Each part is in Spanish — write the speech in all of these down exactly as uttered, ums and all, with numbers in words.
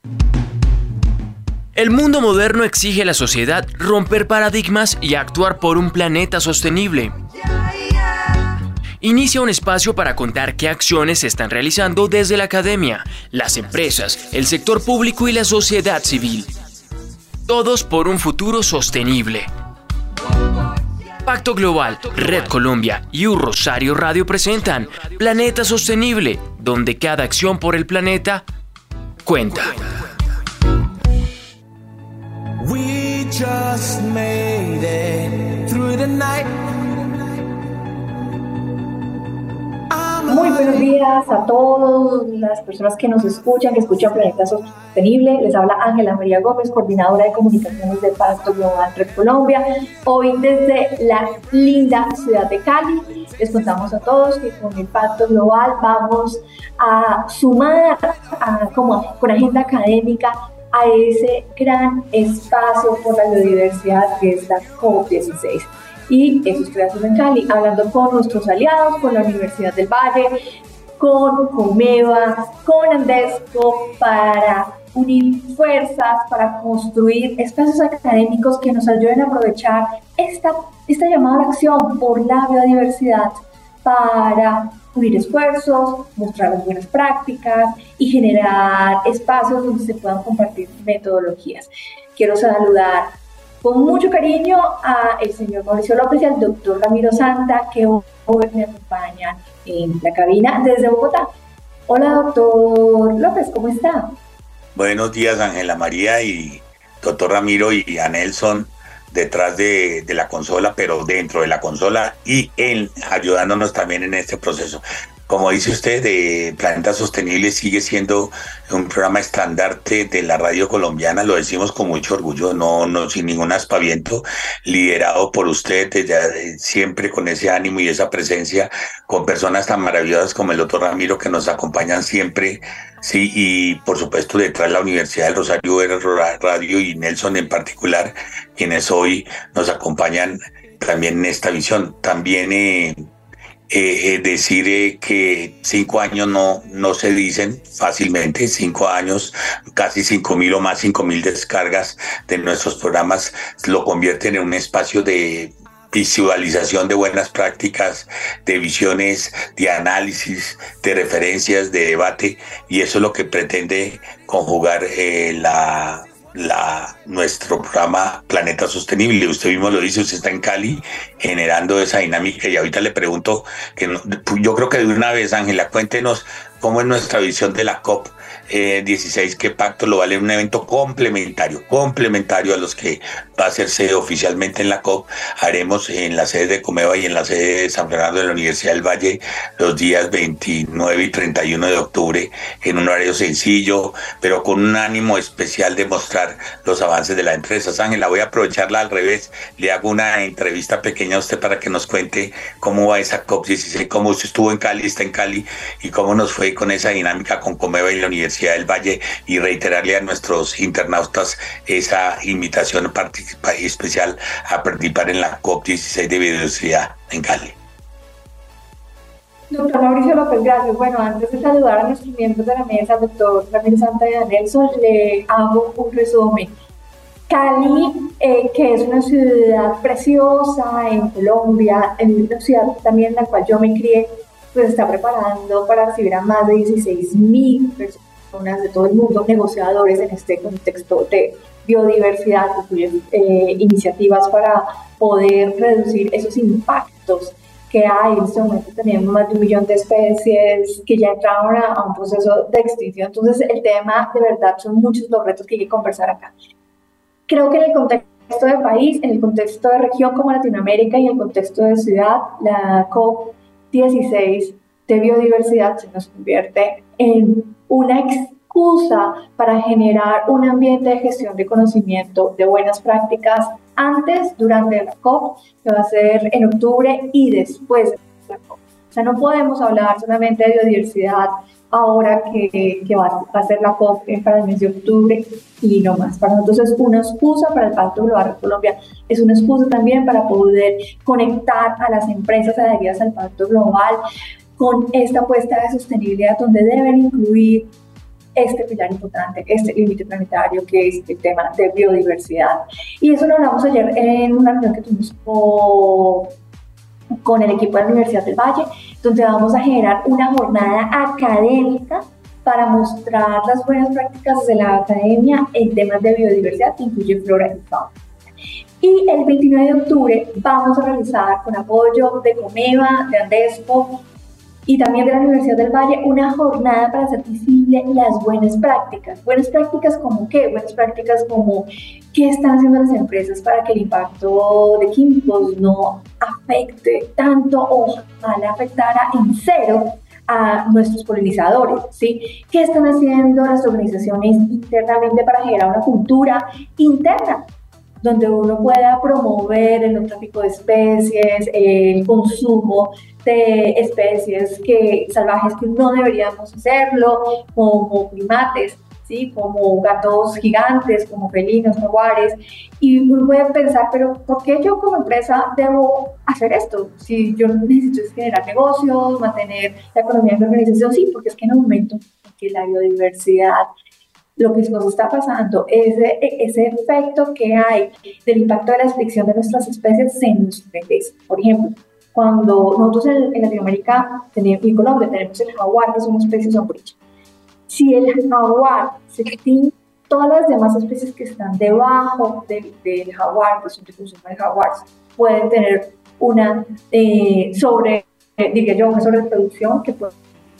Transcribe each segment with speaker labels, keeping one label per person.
Speaker 1: El mundo moderno exige a la sociedad romper paradigmas y actuar por un planeta sostenible. Inicia un espacio para contar qué acciones se están realizando desde la academia, las empresas, el sector público y la sociedad civil. Todos por un futuro sostenible. Pacto Global, Red Colombia y U Rosario Radio presentan Planeta Sostenible, donde cada acción por el planeta cuenta.
Speaker 2: We just made it through the night.
Speaker 3: Muy buenos días a todas las personas que nos escuchan, que escuchan Planeta Sostenible. Les habla Ángela María Gómez, coordinadora de comunicaciones de Pacto Global Red Colombia. Hoy desde la linda ciudad de Cali les contamos a todos que con el Pacto Global vamos a sumar a, como con agenda académica a ese gran espacio por la biodiversidad que es la COP dieciséis. Y eso estoy haciendo en Cali, hablando con nuestros aliados, con la Universidad del Valle, con Comeva, con Andesco, para unir fuerzas, para construir espacios académicos que nos ayuden a aprovechar esta, esta llamada a acción por la biodiversidad para unir esfuerzos, mostrar las buenas prácticas y generar espacios donde se puedan compartir metodologías. Quiero saludar con mucho cariño a el señor Mauricio López y al doctor Ramiro Santa, que hoy me acompañan en la cabina desde Bogotá. Hola, doctor López, ¿cómo está?
Speaker 4: Buenos días, Ángela María y doctor Ramiro y a Nelson detrás de, de la consola, pero dentro de la consola y en, ayudándonos también en este proceso. Como dice usted, de Planeta Sostenible sigue siendo un programa estandarte de la radio colombiana, lo decimos con mucho orgullo, no, no sin ningún aspaviento, liderado por usted, desde, siempre con ese ánimo y esa presencia, con personas tan maravillosas como el doctor Ramiro que nos acompañan siempre, sí, y por supuesto detrás de la Universidad del Rosario Radio y Nelson en particular, quienes hoy nos acompañan también en esta visión. También eh, Eh, decir eh, que cinco años no, no se dicen fácilmente, cinco años, casi cinco mil o más, cinco mil descargas de nuestros programas lo convierten en un espacio de visualización de buenas prácticas, de visiones, de análisis, de referencias, de debate, y eso es lo que pretende conjugar eh, la La, nuestro programa Planeta Sostenible. Usted mismo lo dice, usted está en Cali generando esa dinámica y ahorita le pregunto, que no, yo creo que de una vez, Ángela, cuéntenos cómo es nuestra visión de la COP dieciséis, que Pacto Global es un evento complementario, complementario a los que va a hacerse oficialmente en la COP. Haremos en la sede de Comeva y en la sede de San Fernando de la Universidad del Valle los días veintinueve y treinta y uno de octubre en un horario sencillo, pero con un ánimo especial de mostrar los avances de las empresas. Ángela, voy a aprovecharla al revés, le hago una entrevista pequeña a usted para que nos cuente cómo va esa COP dieciséis, cómo usted estuvo en Cali, está en Cali, y cómo nos fue con esa dinámica con Comeva y la Universidad del Valle, y reiterarle a nuestros internautas esa invitación especial a participar en la COP dieciséis de biodiversidad en Cali.
Speaker 3: Doctor Mauricio López, gracias. Bueno, antes de saludar a nuestros miembros de la mesa, doctor Ramiro Santa y a Nelson, le hago un resumen. Cali, eh, que es una ciudad preciosa en Colombia, en una ciudad también en la cual yo me crié, pues está preparando para recibir a más de dieciséis mil personas de todo el mundo, negociadores en este contexto de biodiversidad, incluye eh, iniciativas para poder reducir esos impactos que hay. En este momento tenemos más de un millón de especies que ya entraron a, a un proceso de extinción. Entonces el tema, de verdad, son muchos los retos que hay que conversar acá. Creo que en el contexto de país, en el contexto de región como Latinoamérica y en el contexto de ciudad, la COP dieciséis de biodiversidad se nos convierte en una excusa para generar un ambiente de gestión de conocimiento, de buenas prácticas antes, durante la COP, que va a ser en octubre, y después de la COP. O sea, no podemos hablar solamente de biodiversidad ahora que, que va, va a ser la COP para el mes de octubre y no más. Para nosotros es una excusa, para el Pacto Global de Colombia es una excusa también para poder conectar a las empresas adheridas al Pacto Global con esta apuesta de sostenibilidad, donde deben incluir este pilar importante, este límite planetario que es el tema de biodiversidad. Y eso lo hablamos ayer en una reunión que tuvimos con, con el equipo de la Universidad del Valle, donde vamos a generar una jornada académica para mostrar las buenas prácticas de la academia en temas de biodiversidad que incluye flora y fauna. Y el veintinueve de octubre vamos a realizar, con apoyo de Comeva, de Andesco y también de la Universidad del Valle, una jornada para hacer visible las buenas prácticas. ¿Buenas prácticas como qué? Buenas prácticas como qué están haciendo las empresas para que el impacto de químicos no afecte tanto o ojalá afectara en cero a nuestros polinizadores, ¿sí? ¿Qué están haciendo las organizaciones internamente para generar una cultura interna donde uno pueda promover el no tráfico de especies, el consumo de especies que, salvajes que no deberíamos hacerlo, como primates, ¿sí? Como gatos gigantes, como felinos, jaguares? Y uno puede pensar, pero ¿por qué yo como empresa debo hacer esto? Si yo necesito generar negocios, mantener la economía de mi organización, sí, porque es que en el momento en que la biodiversidad, lo que nos está pasando, ese, ese efecto que hay del impacto de la extinción de nuestras especies se nos regresa. Por ejemplo, cuando nosotros en, en Latinoamérica tenemos, y en Colombia tenemos el jaguar, que es una especie sombrilla. Si el jaguar se extingue, todas las demás especies que están debajo del, del jaguar, que son de consumo de jaguar, pueden tener una eh, sobre, eh, diría yo, una sobreproducción que puede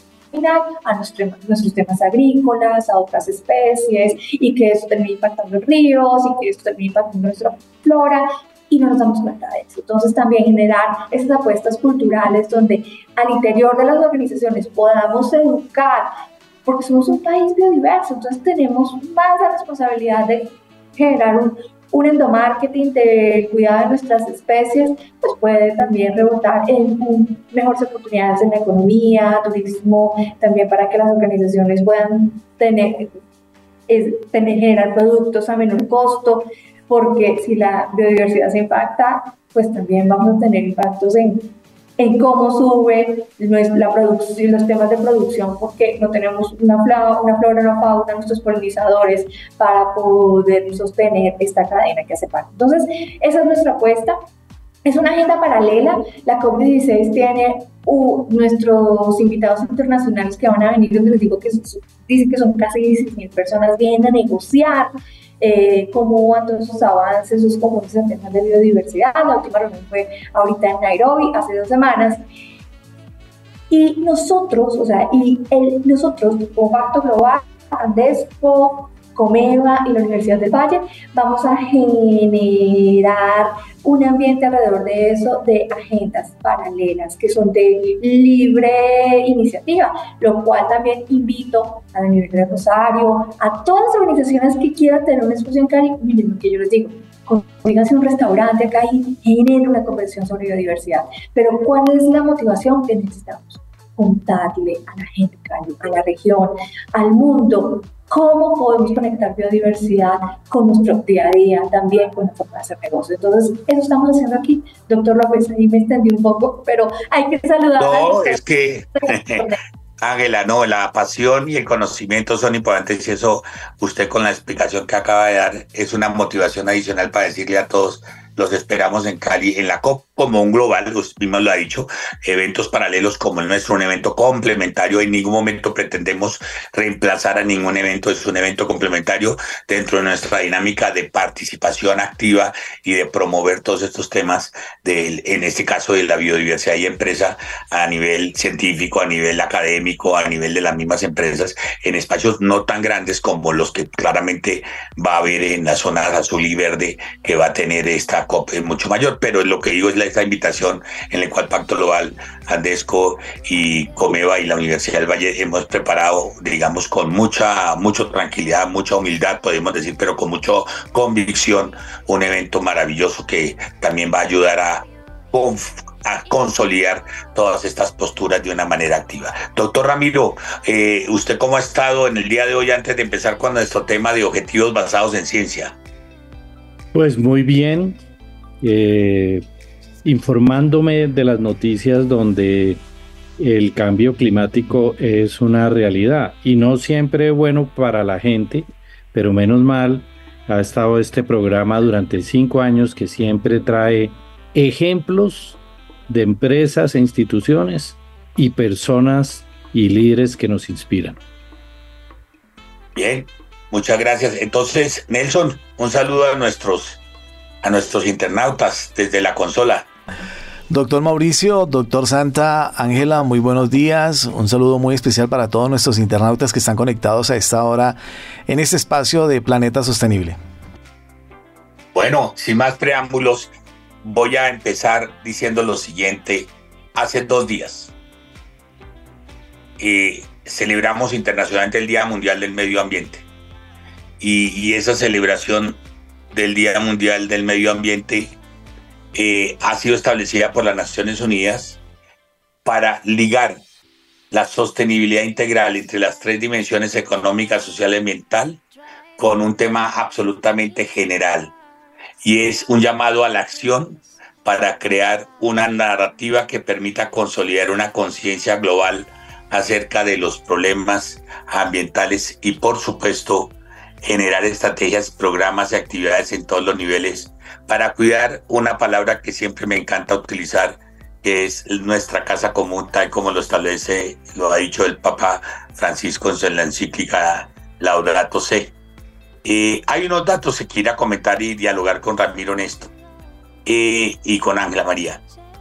Speaker 3: a nuestro, nuestros temas agrícolas, a otras especies, y que eso termina impactando en ríos, y que eso termina impactando nuestra flora, y no nos damos cuenta de eso. Entonces también generar esas apuestas culturales donde al interior de las organizaciones podamos educar, porque somos un país biodiverso, entonces tenemos más la responsabilidad de generar un un endomarketing del cuidado de nuestras especies, pues puede también rebotar en un, mejores oportunidades en la economía, turismo, también para que las organizaciones puedan tener, es, tener generar productos a menor costo, porque si la biodiversidad se impacta, pues también vamos a tener impactos en en cómo sube la producción, los temas de producción, porque no tenemos una flora, una flora, una fauna, nuestros polinizadores para poder sostener esta cadena que hace parte. Entonces, esa es nuestra apuesta. Es una agenda paralela. La COP dieciséis tiene uh, nuestros invitados internacionales que van a venir, donde les digo que dicen que son casi dieciséis mil personas, vienen a negociar Eh, cómo van todos esos avances, esos comunes en temas de biodiversidad. La última reunión fue ahorita en Nairobi, hace dos semanas. Y nosotros, o sea, y el, nosotros, como Pacto Global, Andesco, Comeva y la Universidad del Valle, vamos a generar un ambiente alrededor de eso, de agendas paralelas que son de libre iniciativa, lo cual también invito a la Universidad de Rosario, a todas las organizaciones que quieran tener una exposición en Cali. Miren lo que yo les digo, consíganse un restaurante acá y generen una conversación sobre biodiversidad. Pero ¿cuál es la motivación que necesitamos? Contarle a la gente, a la región, al mundo, cómo podemos conectar biodiversidad con nuestro día a día, también con la forma de hacer negocios. Entonces, eso estamos haciendo aquí. Doctor López, ahí me extendí un poco, pero hay que saludar.
Speaker 4: No, es que, Ángela, no, la pasión y el conocimiento son importantes, y eso usted con la explicación que acaba de dar es una motivación adicional para decirle a todos: los esperamos en Cali, en la COP, como un global, usted mismo lo ha dicho, eventos paralelos como el nuestro, un evento complementario. En ningún momento pretendemos reemplazar a ningún evento, es un evento complementario dentro de nuestra dinámica de participación activa y de promover todos estos temas, del, en este caso de la biodiversidad y empresa, a nivel científico, a nivel académico, a nivel de las mismas empresas, en espacios no tan grandes como los que claramente va a haber en las zonas azul y verde que va a tener esta COP, es mucho mayor. Pero lo que digo es la esta invitación en la cual Pacto Global, Andesco y Comeva y la Universidad del Valle hemos preparado, digamos, con mucha, mucha tranquilidad, mucha humildad, podemos decir, pero con mucha convicción, un evento maravilloso que también va a ayudar a, a consolidar todas estas posturas de una manera activa. Doctor Ramiro, eh, ¿usted cómo ha estado en el día de hoy, antes de empezar con nuestro tema de objetivos basados en ciencia?
Speaker 5: Pues muy bien. Eh... informándome de las noticias donde el cambio climático es una realidad y no siempre bueno para la gente, pero menos mal ha estado este programa durante cinco años que siempre trae ejemplos de empresas e instituciones y personas y líderes que nos inspiran.
Speaker 4: Bien, muchas gracias. Entonces, Nelson, un saludo a nuestros, a nuestros internautas desde la consola.
Speaker 6: Doctor Mauricio, doctor Santa, Ángela, muy buenos días. Un saludo muy especial para todos nuestros internautas que están conectados a esta hora en este espacio de Planeta Sostenible.
Speaker 4: Bueno, sin más preámbulos, voy a empezar diciendo lo siguiente. Hace dos días eh, celebramos internacionalmente el Día Mundial del Medio Ambiente. Y, y esa celebración del Día Mundial del Medio Ambiente Eh, ha sido establecida por las Naciones Unidas para ligar la sostenibilidad integral entre las tres dimensiones económica, social y ambiental con un tema absolutamente general, y es un llamado a la acción para crear una narrativa que permita consolidar una conciencia global acerca de los problemas ambientales y, por supuesto, generar estrategias, programas y actividades en todos los niveles para cuidar una palabra que siempre me encanta utilizar, que es nuestra casa común, tal como lo establece, lo ha dicho el Papa Francisco en la encíclica Laudato Si. Eh, hay unos datos que quiero comentar y dialogar con Ramiro en esto eh, y con Ángela María.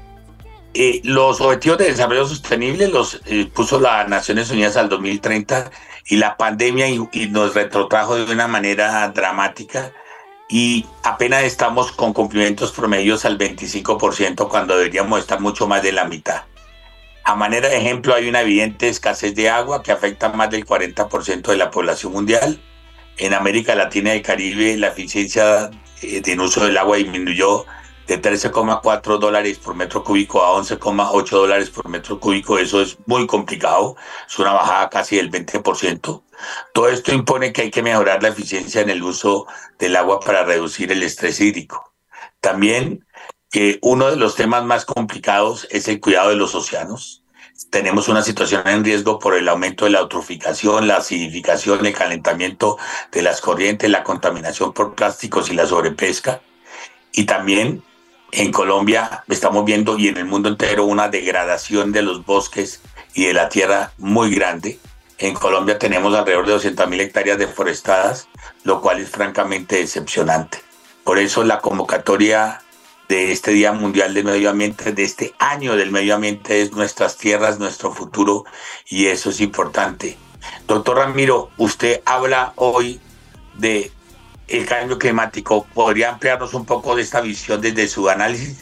Speaker 4: Eh, los Objetivos de Desarrollo Sostenible los eh, puso las Naciones Unidas al dos mil treinta, y la pandemia y, y nos retrotrajo de una manera dramática, y apenas estamos con cumplimientos promedios al veinticinco por ciento cuando deberíamos estar mucho más de la mitad. A manera de ejemplo, hay una evidente escasez de agua que afecta a más del cuarenta por ciento de la población mundial. En América Latina y el Caribe, la eficiencia en uso del agua disminuyó de trece coma cuatro dólares por metro cúbico a once coma ocho dólares por metro cúbico. Eso es muy complicado, es una bajada casi del veinte por ciento. Todo esto impone que hay que mejorar la eficiencia en el uso del agua para reducir el estrés hídrico. También que uno de los temas más complicados es el cuidado de los océanos. Tenemos una situación en riesgo por el aumento de la eutroficación, la acidificación, el calentamiento de las corrientes, la contaminación por plásticos y la sobrepesca. Y también en Colombia estamos viendo, y en el mundo entero, una degradación de los bosques y de la tierra muy grande. En Colombia tenemos alrededor de doscientas mil hectáreas deforestadas, lo cual es francamente decepcionante. Por eso la convocatoria de este Día Mundial del Medio Ambiente, de este año del medio ambiente, es nuestras tierras, nuestro futuro, y eso es importante. Doctor Ramiro, usted habla hoy de el cambio climático. ¿Podría ampliarnos un poco de esta visión desde su análisis?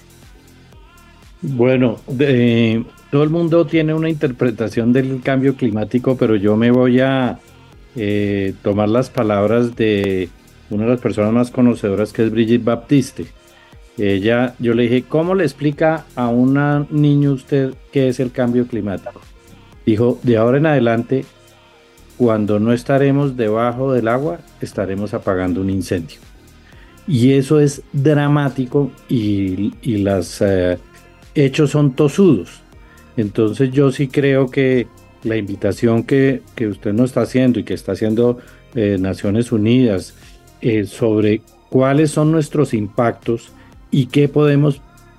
Speaker 5: Bueno, de, todo el mundo tiene una interpretación del cambio climático, pero yo me voy a eh, tomar las palabras de una de las personas más conocedoras, que es Brigitte Baptiste. Ella, yo le dije, ¿cómo le explica a un niño usted qué es el cambio climático? Dijo, de ahora en adelante, cuando no estaremos debajo del agua, estaremos apagando un incendio. Y eso es dramático, y, y los eh, hechos son tosudos. Entonces yo sí creo que la invitación que, que usted nos está haciendo y que está haciendo eh, Naciones Unidas eh, sobre cuáles son nuestros impactos y qué podemos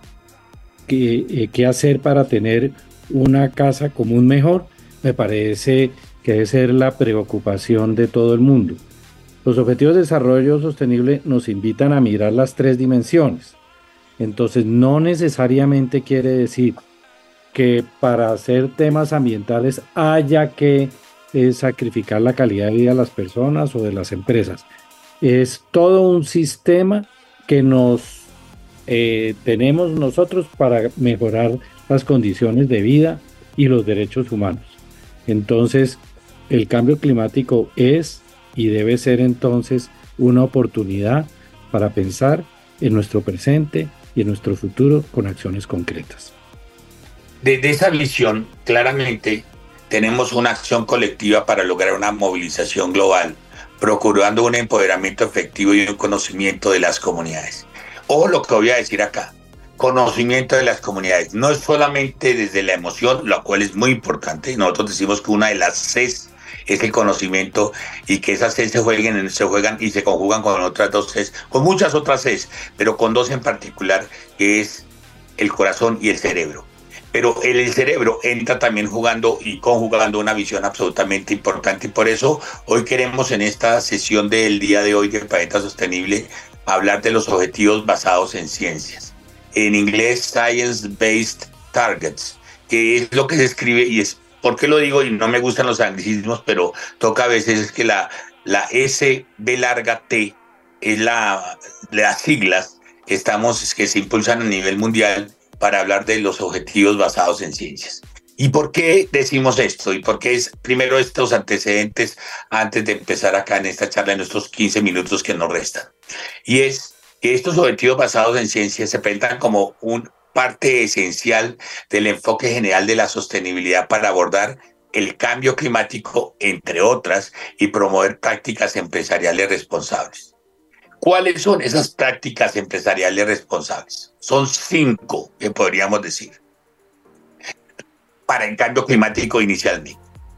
Speaker 5: qué, eh, qué hacer para tener una casa común mejor, me parece que debe ser la preocupación de todo el mundo. Los Objetivos de Desarrollo Sostenible nos invitan a mirar las tres dimensiones. Entonces, no necesariamente quiere decir que para hacer temas ambientales haya que eh, sacrificar la calidad de vida de las personas o de las empresas. Es todo un sistema que nos eh, tenemos nosotros para mejorar las condiciones de vida y los derechos humanos. Entonces, el cambio climático es y debe ser entonces una oportunidad para pensar en nuestro presente y en nuestro futuro con acciones concretas.
Speaker 4: Desde esa visión, claramente, tenemos una acción colectiva para lograr una movilización global, procurando un empoderamiento efectivo y un conocimiento de las comunidades. Ojo lo que voy a decir acá. conocimiento de las comunidades. No es solamente desde la emoción, lo cual es muy importante. Nosotros decimos que una de las Cs es el conocimiento y que esas Cs se jueguen, se juegan y se conjugan con otras dos Cs, con muchas otras Cs, pero con dos en particular, que es el corazón y el cerebro. Pero el, el cerebro entra también jugando y conjugando una visión absolutamente importante, y por eso hoy queremos en esta sesión del día de hoy del Planeta Sostenible hablar de los objetivos basados en ciencias. En inglés, Science Based Targets, que es lo que se escribe, y es, ¿por qué lo digo? Y no me gustan los anglicismos, pero toca a veces, es que la, la S, B larga, T, es la, las siglas que, estamos, que se impulsan a nivel mundial para hablar de los objetivos basados en ciencias. ¿Y por qué decimos esto? ¿Y por qué es primero estos antecedentes antes de empezar acá en esta charla en estos quince minutos que nos restan? Y es que estos objetivos basados en ciencias se presentan como una parte esencial del enfoque general de la sostenibilidad para abordar el cambio climático, entre otras, y promover prácticas empresariales responsables. ¿Cuáles son esas prácticas empresariales responsables? Son cinco que podríamos decir para el cambio climático inicialmente.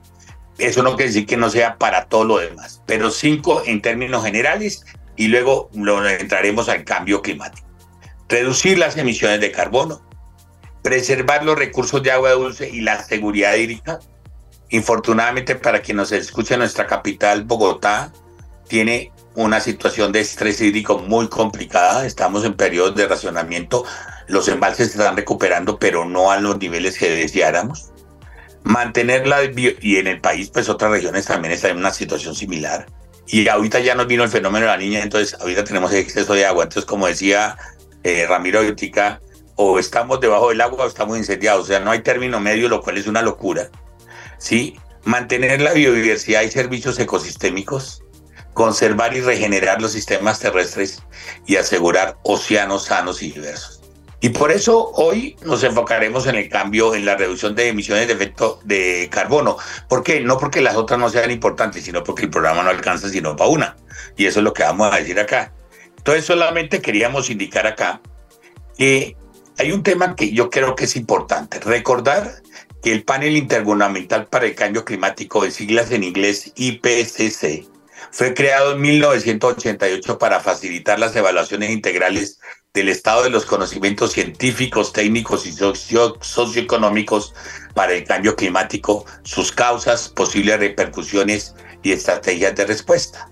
Speaker 4: Eso no quiere decir que no sea para todo lo demás, pero cinco en términos generales, y luego lo entraremos al cambio climático. Reducir las emisiones de carbono, preservar los recursos de agua dulce y la seguridad hídrica. Infortunadamente, para quien nos escucha, nuestra capital, Bogotá, tiene una situación de estrés hídrico muy complicada. Estamos en periodos de racionamiento. Los embalses se están recuperando, pero no a los niveles que deseáramos. Mantener la bio- y en el país, pues otras regiones también están en una situación similar. Y ahorita ya nos vino el fenómeno de la niña, entonces ahorita tenemos exceso de agua. Entonces, como decía eh, Ramiro ahorita, o estamos debajo del agua o estamos incendiados. O sea, no hay término medio, lo cual es una locura. ¿Sí? Mantener la biodiversidad y servicios ecosistémicos, conservar y regenerar los sistemas terrestres y asegurar océanos sanos y diversos. Y por eso hoy nos enfocaremos en el cambio, en la reducción de emisiones de efecto de carbono. ¿Por qué? No porque las otras no sean importantes, sino porque el programa no alcanza sino para una. Y eso es lo que vamos a decir acá. Entonces solamente queríamos indicar acá que hay un tema que yo creo que es importante. Recordar que el Panel Intergubernamental para el Cambio Climático, de siglas en inglés I P C C, fue creado en mil novecientos ochenta y ocho para facilitar las evaluaciones integrales del estado de los conocimientos científicos, técnicos y socio- socioeconómicos para el cambio climático, sus causas, posibles repercusiones y estrategias de respuesta.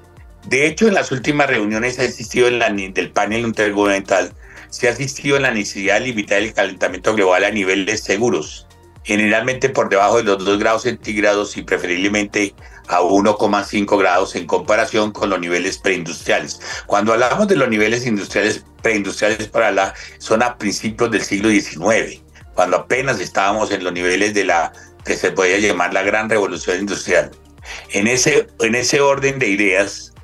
Speaker 4: De hecho, en las últimas reuniones ha existido en la, del panel intergubernamental, se ha asistido en la necesidad de limitar el calentamiento global a niveles seguros, generalmente por debajo de los dos grados centígrados y preferiblemente a uno coma cinco grados en comparación con los niveles preindustriales. Cuando hablamos de los niveles industriales preindustriales para la, son a principios del siglo diecinueve, cuando apenas estábamos en los niveles de la que se podía llamar la gran revolución industrial. En ese, en ese orden de ideas,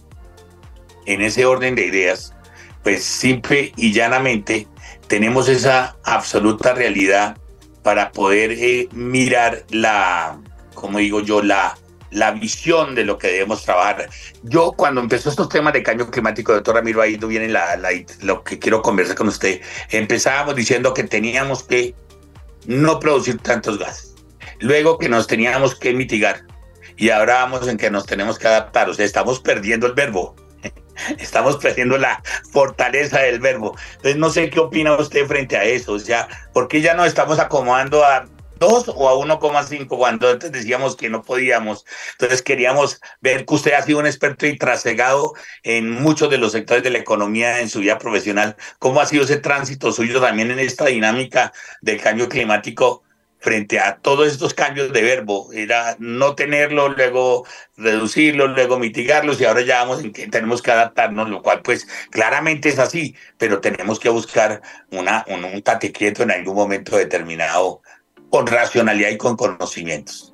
Speaker 4: en ese orden de ideas, pues simple y llanamente tenemos esa absoluta realidad para poder eh, mirar la, como digo yo, la, la visión de lo que debemos trabajar. Yo cuando empezó estos temas de cambio climático, doctor Ramiro, ahí viene la, la, lo que quiero conversar con usted. Empezábamos diciendo que teníamos que no producir tantos gases, luego que nos teníamos que mitigar, y ahora vamos en que nos tenemos que adaptar. O sea, estamos perdiendo el verbo. Estamos perdiendo la fortaleza del verbo. Entonces no sé qué opina usted frente a eso. O sea, ¿por qué ya nos estamos acomodando a dos o a uno coma cinco cuando antes decíamos que no podíamos? Entonces queríamos ver que usted ha sido un experto y trasegado en muchos de los sectores de la economía en su vida profesional. ¿Cómo ha sido ese tránsito suyo también en esta dinámica del cambio climático frente a todos estos cambios de verbo? Era no tenerlo, luego reducirlo, luego mitigarlos, y ahora ya vamos en que tenemos que adaptarnos, lo cual pues claramente es así, pero tenemos que buscar una, un, un tate quieto en algún momento determinado, con racionalidad y con conocimientos.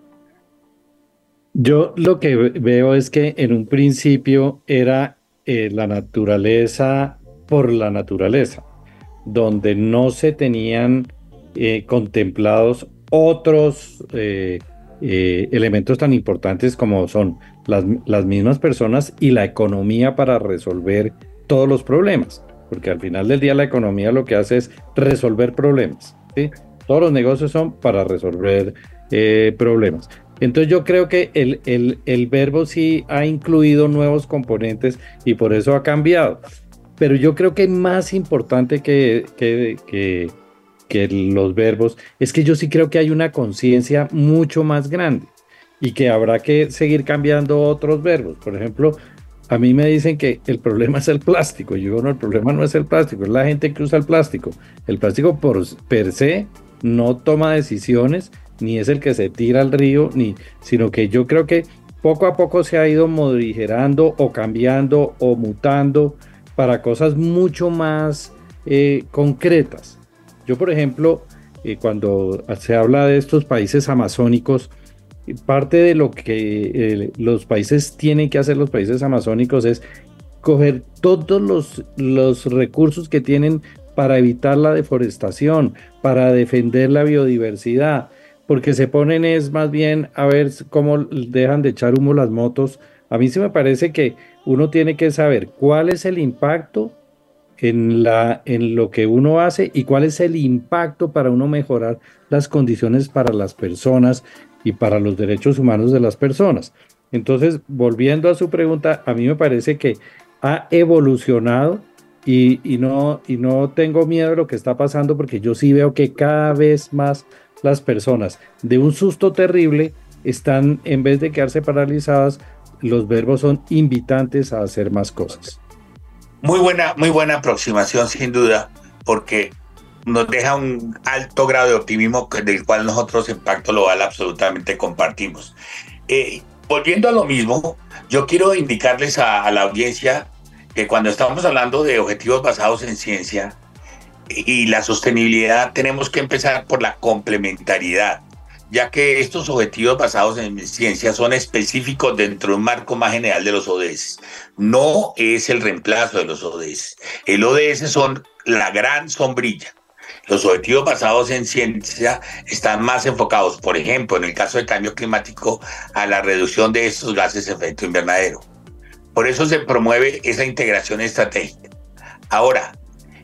Speaker 5: Yo lo que veo es que en un principio era eh, la naturaleza por la naturaleza, donde no se tenían eh, contemplados otros eh, eh, elementos tan importantes como son las, las mismas personas y la economía para resolver todos los problemas. porque al final del día la economía lo que hace es resolver problemas, ¿sí? Todos los negocios son para resolver eh, problemas. Entonces yo creo que el, el, el verbo sí ha incluido nuevos componentes y por eso ha cambiado. Pero yo creo que más importante que, que, que, que los verbos es que yo sí creo que hay una conciencia mucho más grande y que habrá que seguir cambiando otros verbos. Por ejemplo, a mí me dicen que el problema es el plástico. Yo digo, no, el problema no es el plástico, es la gente que usa el plástico. El plástico por per se no toma decisiones, ni es el que se tira al río, ni, sino que yo creo que poco a poco se ha ido modigerando o cambiando o mutando para cosas mucho más eh, concretas. Yo, por ejemplo, eh, cuando se habla de estos países amazónicos, parte de lo que eh, los países tienen que hacer, los países amazónicos, es coger todos los, los recursos que tienen para evitar la deforestación, para defender la biodiversidad, porque se ponen es más bien a ver cómo dejan de echar humo las motos. A mí sí me parece que uno tiene que saber cuál es el impacto en, la, en lo que uno hace y cuál es el impacto para uno mejorar las condiciones para las personas y para los derechos humanos de las personas. Entonces, volviendo a su pregunta, a mí me parece que ha evolucionado y, y, no, y no tengo miedo de lo que está pasando, porque yo sí veo que cada vez más las personas de un susto terrible están, en vez de quedarse paralizadas, los verbos son invitantes a hacer más cosas.
Speaker 4: Muy buena, muy buena aproximación, sin duda, porque nos deja un alto grado de optimismo del cual nosotros en Pacto Global absolutamente compartimos. Eh, volviendo a lo mismo, yo quiero indicarles a, a la audiencia que cuando estamos hablando de objetivos basados en ciencia y la sostenibilidad, tenemos que empezar por la complementariedad, ya que estos objetivos basados en ciencia son específicos dentro de un marco más general de los O D S. No es el reemplazo de los O D S. El O D S son la gran sombrilla. Los objetivos basados en ciencia están más enfocados, por ejemplo, en el caso del cambio climático, a la reducción de estos gases de efecto invernadero. Por eso se promueve esa integración estratégica. Ahora,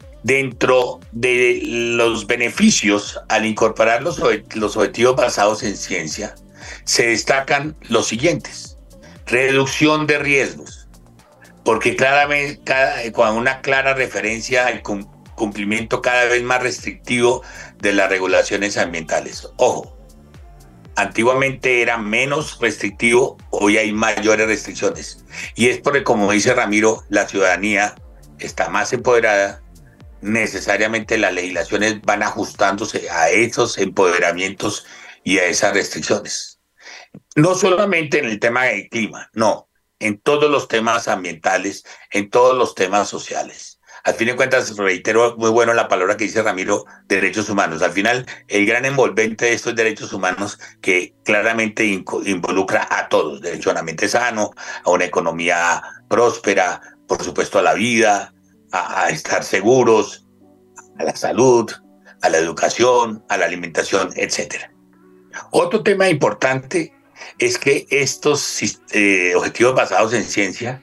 Speaker 4: dentro de los beneficios al incorporar los, los objetivos basados en ciencia, se destacan los siguientes: reducción de riesgos, porque claramente, cada, con una clara referencia al cumplimiento cada vez más restrictivo de las regulaciones ambientales. Ojo, antiguamente era menos restrictivo, hoy hay mayores restricciones. Y es porque, como dice Ramiro, la ciudadanía está más empoderada. Necesariamente las legislaciones van ajustándose a esos empoderamientos y a esas restricciones. No solamente en el tema del clima, no, en todos los temas ambientales, en todos los temas sociales. Al fin de cuentas, reitero muy bueno la palabra que dice Ramiro, derechos humanos. Al final, el gran envolvente de estos derechos humanos que claramente involucra a todos: derecho a una mente sano, a una economía próspera, por supuesto a la vida, a, a estar seguros, a la salud, a la educación, a la alimentación, etcétera. Otro tema importante es que estos eh, objetivos basados en ciencia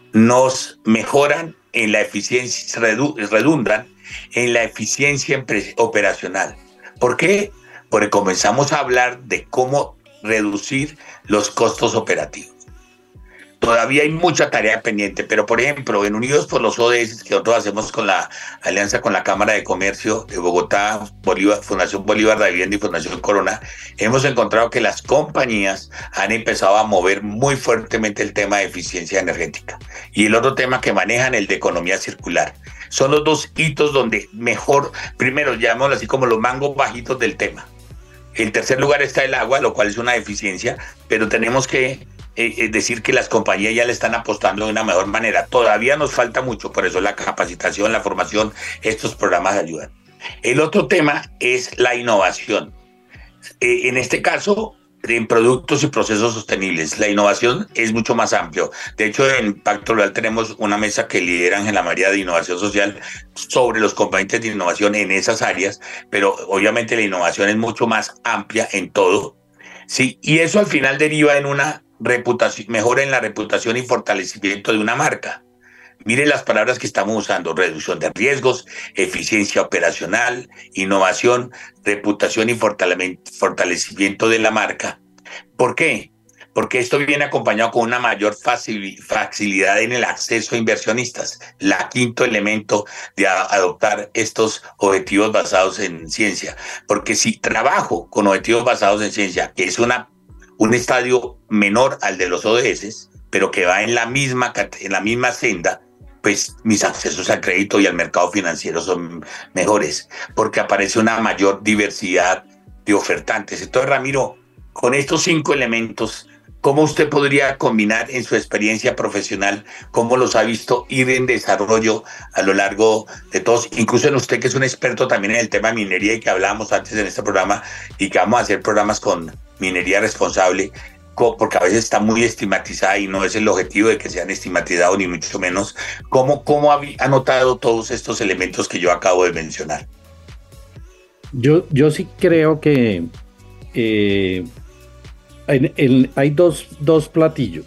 Speaker 4: nos mejoran en la eficiencia, redundan en la eficiencia operacional. ¿Por qué? Porque comenzamos a hablar de cómo reducir los costos operativos. Todavía hay mucha tarea pendiente, pero por ejemplo, en Unidos por los O D S, que nosotros hacemos con la alianza con la Cámara de Comercio de Bogotá, Bolívar, Fundación Bolívar de Vivienda y Fundación Corona, hemos encontrado que las compañías han empezado a mover muy fuertemente el tema de eficiencia energética. Y el otro tema que manejan, el de economía circular. Son los dos hitos donde mejor, primero, llamémoslo así como los mangos bajitos del tema. En tercer lugar está el agua, lo cual es una eficiencia, pero tenemos que eh, decir que las compañías ya le están apostando de una mejor manera. Todavía nos falta mucho, por eso la capacitación, la formación, estos programas ayudan. El otro tema es la innovación. Eh, en este caso, en productos y procesos sostenibles. La innovación es mucho más amplio. De hecho, en Pacto Global tenemos una mesa que lidera Ángela María de Innovación Social sobre los componentes de innovación en esas áreas, pero obviamente la innovación es mucho más amplia en todo, ¿sí? Y eso al final deriva en una reputación, mejora en la reputación y fortalecimiento de una marca. Miren las palabras que estamos usando: reducción de riesgos, eficiencia operacional, innovación, reputación y fortalecimiento de la marca. ¿Por qué? Porque esto viene acompañado con una mayor facilidad en el acceso a inversionistas. La quinto elemento de adoptar estos objetivos basados en ciencia. Porque si trabajo con objetivos basados en ciencia, que es una, un estadio menor al de los O D S, pero que va en la misma, en la misma senda, pues mis accesos al crédito y al mercado financiero son mejores, porque aparece una mayor diversidad de ofertantes. Entonces, Ramiro, con estos cinco elementos, ¿cómo usted podría combinar en su experiencia profesional, cómo los ha visto ir en desarrollo a lo largo de todos, incluso en usted que es un experto también en el tema de minería y que hablábamos antes en este programa y que vamos a hacer programas con minería responsable, porque a veces está muy estigmatizada y no es el objetivo de que sean estigmatizados ni mucho menos? ¿Cómo, cómo ha, ha notado todos estos elementos que yo acabo de mencionar?
Speaker 5: Yo, yo sí creo que eh, en, en, hay dos, dos platillos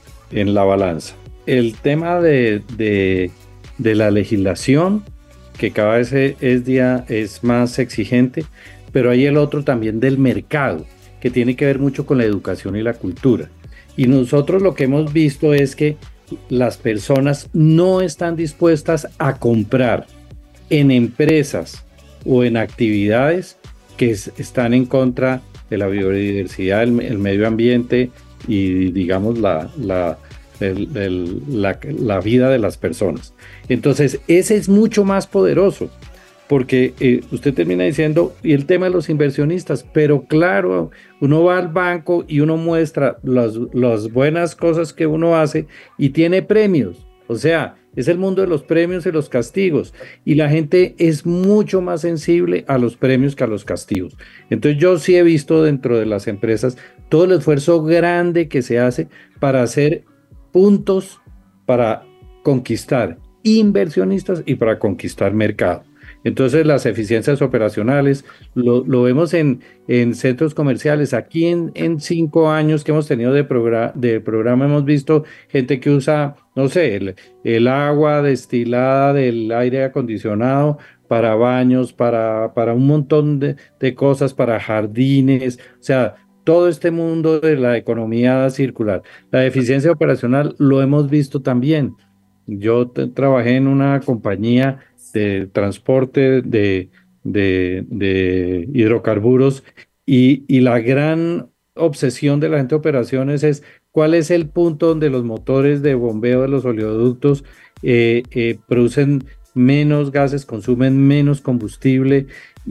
Speaker 5: en la balanza. El tema de, de, de la legislación, que cada vez es, día, es más exigente, pero hay el otro también del mercado, que tiene que ver mucho con la educación y la cultura. Y nosotros lo que hemos visto es que las personas no están dispuestas a comprar en empresas o en actividades que es, están en contra de la biodiversidad, el, el medio ambiente y, digamos, la, la, el, el, la, la vida de las personas. Entonces, ese es mucho más poderoso. Porque eh, usted termina diciendo, y el tema de los inversionistas, pero claro, uno va al banco y uno muestra las, las buenas cosas que uno hace y tiene premios. O sea, es el mundo de los premios y los castigos. Y la gente es mucho más sensible a los premios que a los castigos. Entonces yo sí he visto dentro de las empresas todo el esfuerzo grande que se hace para hacer puntos, para conquistar inversionistas y para conquistar mercado. Entonces las eficiencias operacionales lo, lo vemos en, en centros comerciales. Aquí en, en cinco años que hemos tenido de, programa, de programa hemos visto gente que usa, no sé, el, el agua destilada del aire acondicionado para baños, para, para un montón de, de cosas, para jardines, o sea, todo este mundo de la economía circular. La eficiencia operacional lo hemos visto también. Yo te, trabajé en una compañía de transporte de, de, de hidrocarburos y, y la gran obsesión de la gente de operaciones es cuál es el punto donde los motores de bombeo de los oleoductos eh, eh, producen menos gases, consumen menos combustible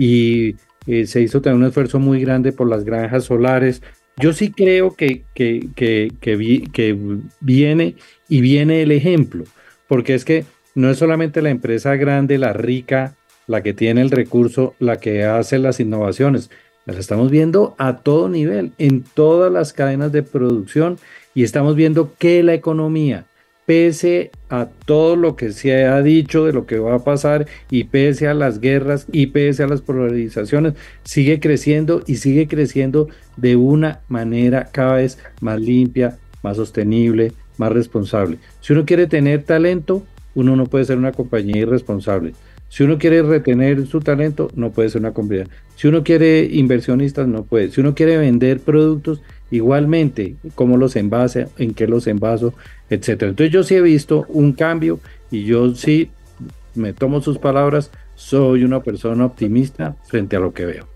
Speaker 5: y eh, se hizo también un esfuerzo muy grande por las granjas solares. Yo sí creo que, que, que, que, vi, que viene y viene el ejemplo, porque es que no es solamente la empresa grande, la rica, la que tiene el recurso, la que hace las innovaciones. Las estamos viendo a todo nivel, en todas las cadenas de producción, y estamos viendo que la economía, pese a todo lo que se ha dicho de lo que va a pasar, y pese a las guerras, y pese a las polarizaciones, sigue creciendo y sigue creciendo de una manera cada vez más limpia, más sostenible, más responsable. Si uno quiere tener talento, uno no puede ser una compañía irresponsable. Si uno quiere retener su talento, no puede ser una compañía. Si uno quiere inversionistas, no puede. Si uno quiere vender productos, igualmente, cómo los envase, en qué los envaso, etcétera. Entonces yo sí he visto un cambio y yo sí me tomo sus palabras, soy una persona optimista frente a lo que veo.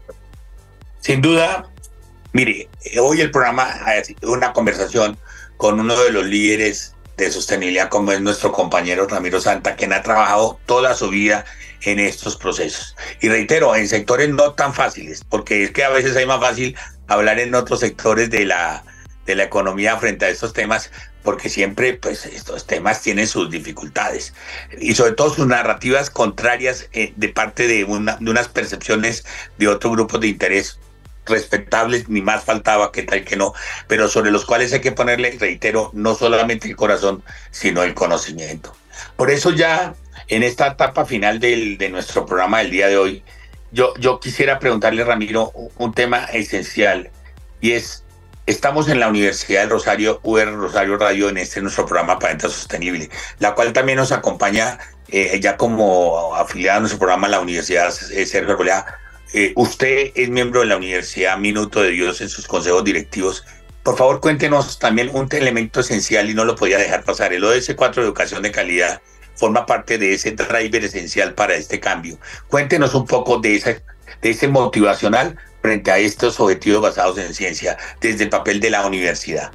Speaker 4: Sin duda, mire, hoy el programa es una conversación con uno de los líderes de sostenibilidad, como es nuestro compañero Ramiro Santa, quien ha trabajado toda su vida en estos procesos. Y reitero, en sectores no tan fáciles, porque es que a veces es más fácil hablar en otros sectores de la, de la economía frente a estos temas, porque siempre pues estos temas tienen sus dificultades y sobre todo sus narrativas contrarias eh, de parte de, una, de unas percepciones de otros grupos de interés respetables, ni más faltaba, que tal que no, pero sobre los cuales hay que ponerle, reitero, no solamente el corazón, sino el conocimiento. Por eso ya en esta etapa final del, de nuestro programa del día de hoy, yo, yo quisiera preguntarle, Ramiro, un tema esencial, y es Estamos en la Universidad del Rosario, U R Rosario Radio, en este nuestro programa Planeta Sostenible, la cual también nos acompaña eh, ya como afiliada a nuestro programa la Universidad Sergio Arboleda. Eh, usted es miembro de la Universidad Minuto de Dios en sus consejos directivos. Por favor, cuéntenos también un elemento esencial y no lo podía dejar pasar. El O S cuatro de Educación de Calidad forma parte de ese driver esencial para este cambio. Cuéntenos un poco de ese, de ese motivacional frente a estos objetivos basados en ciencia desde el papel de la universidad.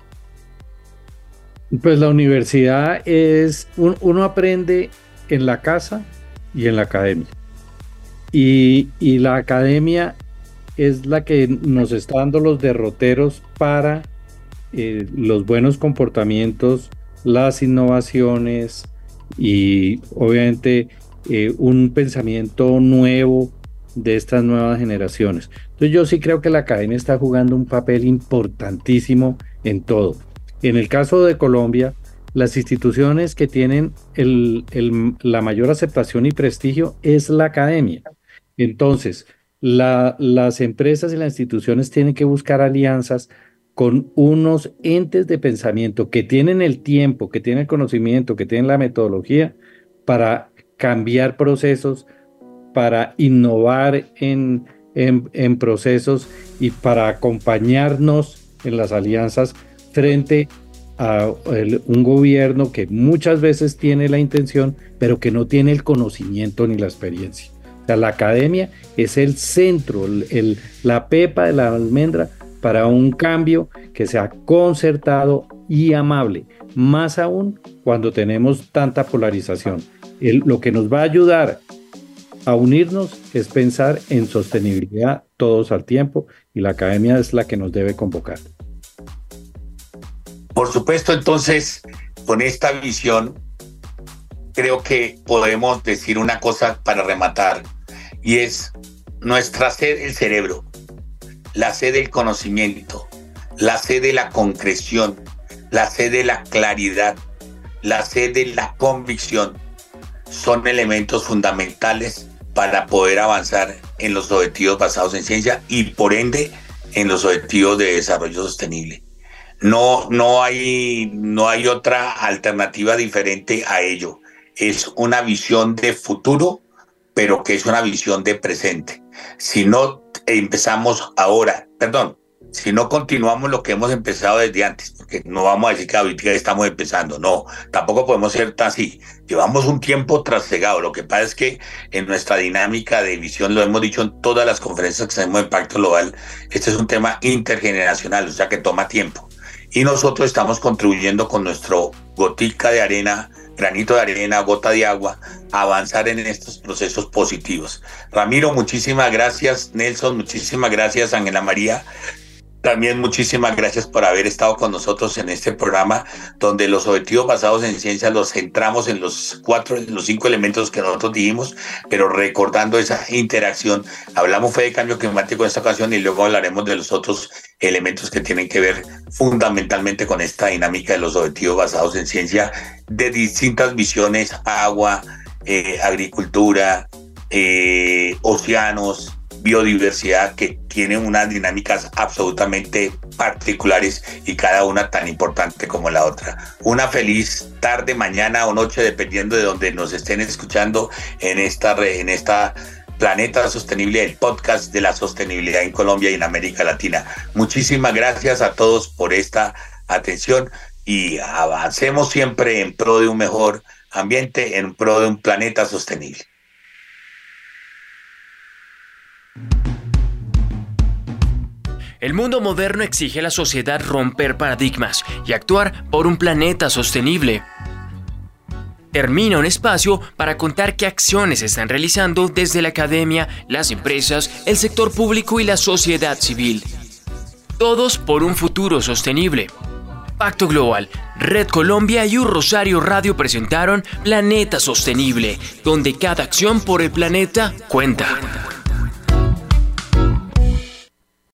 Speaker 5: Pues la universidad es, un, uno aprende en la casa y en la academia. Y, y la academia es la que nos está dando los derroteros para eh, los buenos comportamientos, las innovaciones y obviamente eh, un pensamiento nuevo de estas nuevas generaciones. Entonces yo sí creo que la academia está jugando un papel importantísimo en todo. En el caso de Colombia, las instituciones que tienen el, el, la mayor aceptación y prestigio es la academia. Entonces, la, las empresas y las instituciones tienen que buscar alianzas con unos entes de pensamiento que tienen el tiempo, que tienen el conocimiento, que tienen la metodología para cambiar procesos, para innovar en, en, en procesos y para acompañarnos en las alianzas frente a el, un gobierno que muchas veces tiene la intención, pero que no tiene el conocimiento ni la experiencia. O sea, la academia es el centro, el, el, la pepa de la almendra para un cambio que sea concertado y amable, más aún cuando tenemos tanta polarización. El, lo que nos va a ayudar a unirnos es pensar en sostenibilidad todos al tiempo, y la academia es la que nos debe convocar.
Speaker 4: Por supuesto, entonces, con esta visión, creo que podemos decir una cosa para rematar, y es nuestra sed del cerebro, la sed del conocimiento, la sed de la concreción, la sed de la claridad, la sed de la convicción, son elementos fundamentales para poder avanzar en los objetivos basados en ciencia y por ende en los objetivos de desarrollo sostenible. No, no hay, no hay otra alternativa diferente a ello. Es una visión de futuro, pero que es una visión de presente. Si no empezamos ahora, perdón, si no continuamos lo que hemos empezado desde antes, porque no vamos a decir que ahorita estamos empezando, no, tampoco podemos ser tan así. Llevamos un tiempo trasegado. Lo que pasa es que en nuestra dinámica de visión, lo hemos dicho en todas las conferencias que hacemos de Impacto Global, este es un tema intergeneracional, o sea que toma tiempo. Y nosotros estamos contribuyendo con nuestro gotica de arena, granito de arena, gota de agua, a avanzar en estos procesos positivos. Ramiro, muchísimas gracias. Nelson, muchísimas gracias. Ángela María, también muchísimas gracias por haber estado con nosotros en este programa, donde los objetivos basados en ciencia los centramos en los cuatro, en los cinco elementos que nosotros dijimos, pero recordando esa interacción. Hablamos fue de cambio climático en esta ocasión y luego hablaremos de los otros elementos que tienen que ver fundamentalmente con esta dinámica de los objetivos basados en ciencia de distintas visiones: agua, eh, agricultura, eh, océanos, biodiversidad, que tienen unas dinámicas absolutamente particulares y cada una tan importante como la otra. Una feliz tarde, mañana o noche, dependiendo de donde nos estén escuchando en esta, en esta Planeta Sostenible, el podcast de la sostenibilidad en Colombia y en América Latina. Muchísimas gracias a todos por esta atención y avancemos siempre en pro de un mejor ambiente, en pro de un planeta sostenible.
Speaker 1: El mundo moderno exige a la sociedad romper paradigmas y actuar por un planeta sostenible. Termina un espacio para contar qué acciones se están realizando desde la academia, las empresas, el sector público y la sociedad civil. Todos por un futuro sostenible. Pacto Global, Red Colombia y U Rosario Radio presentaron Planeta Sostenible, donde cada acción por el planeta cuenta.